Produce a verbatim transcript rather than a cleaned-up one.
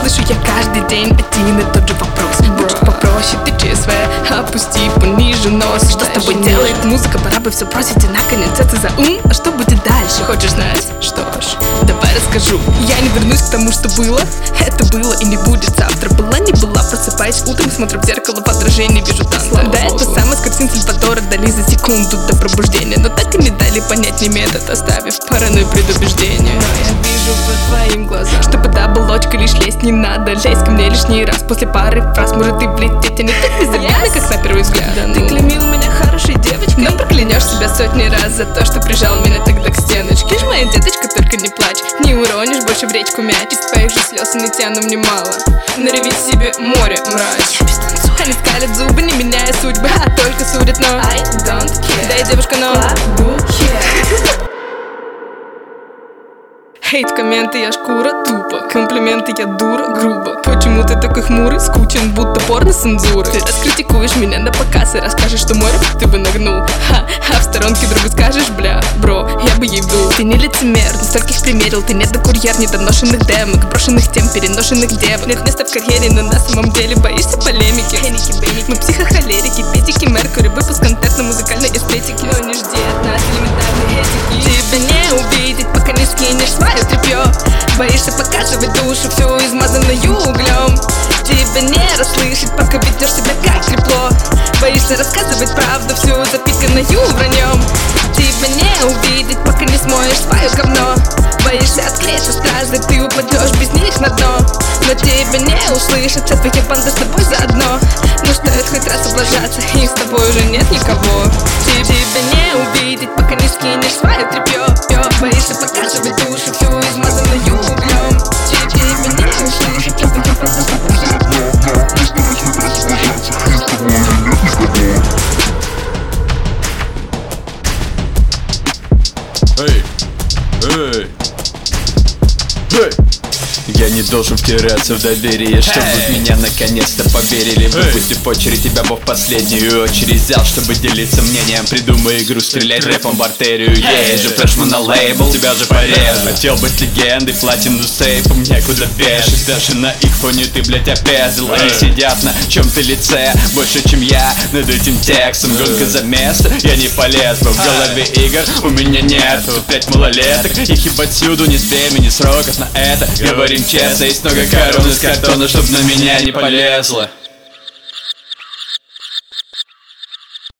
Слышу я каждый день один и тот же вопрос. Будь попроще, ты ЧСВ, опусти пониже нос. Что с тобой делает музыка? Пора бы все бросить и наконец это за ум. А что будет дальше? Хочешь знать? Что ж, давай расскажу. Я не вернусь к тому, что было. Это было и не будет завтра. Была, не была, просыпаюсь утром, смотрю в зеркало, в отражении вижу танца. Да, это самый с картин Сальвадора Дали за секунду до пробуждения. Но так и не дали понять ни метод, оставив паранойю предубеждения. Но я вижу по твоим глазам, что под оболочкой лишь лезть не надо. Лезь ко мне лишний раз после пары фраз. Может ты влететь, а не так безобидно, как на первый взгляд. Да, ну. Ты клеймил меня хорошей девочкой, но проклянешь себя сотни раз за то, что прижал меня тогда к стеночке. Ж моя деточка, только не плачь, не уронишь больше в речку мяч. Из твоих же слез и не тяну немало. Наревить себе море, мразь. Они скалят зубы, не меняя судьбы, а только судят, но I don't care. Да, я девушка, но хейт, комменты, я шкура, тупо. Комплименты, я дура, грубо. Почему ты такой хмурый, скучен, будто порно-цензуры? Ты раскритикуешь меня на показ и расскажешь, что мой рэп ты бы нагнул. Ха, а в сторонке другу скажешь, бля, бро, я бы ей вдул. Ты не лицемер, но стольких примерил. Ты не докурьер недоношенных демок, брошенных тем, переношенных девок. Нет места в карьере, но на самом деле боишься полемики. Мы психохолерики, педики, Меркури. Выпуск контентно-музыкальной эстетики. Но не жди от нас элементарной этики. Тебя не увидеть, пока не скинешь свое тряпье. Боишься показывать душу, всю измазанную углем. Тебя не расслышать, пока ведешь себя как трепло. Боишься рассказывать правду, всю запиканную враньем. Тебя не увидеть, пока не смоешь свое говно. Боишься отклеиться стражи, ты упадешь без них на дно. Но тебя не услышат, вся твоя банда с тобой заодно. Но стоит хоть раз облажаться, и с тобой уже нет никого. Тебя не увидеть, пока не скинешь свое тряпье. Боишься показывать душу, всю измазанную углем. Тебя не услышат, вся твоя банда с тобой заодно. Но стоит хоть раз облажаться, и с тобой уже нет никого. Эй, эй, эй. Я не должен втираться в доверие, чтобы в меня наконец-то поверили. Выпустив очередь, тебя бы в последнюю очередь взял, чтобы делиться мнением. Придумай игру, стрелять рэпом в артерию. Есть же фрешман на лейбл, тебя же порежу. Хотел быть легендой, платину сейфом некуда вешать. Даже на их фоне ты, блять, опездил. Они сидят на чем-то лице больше, чем я над этим текстом. Гонка за место, я не полез бы. В голове игр у меня нет. Тут пять малолеток, их ебать всюду, ни времени, ни сроков на это. Говорим честно, есть много корон из картона, чтоб на меня не полезло.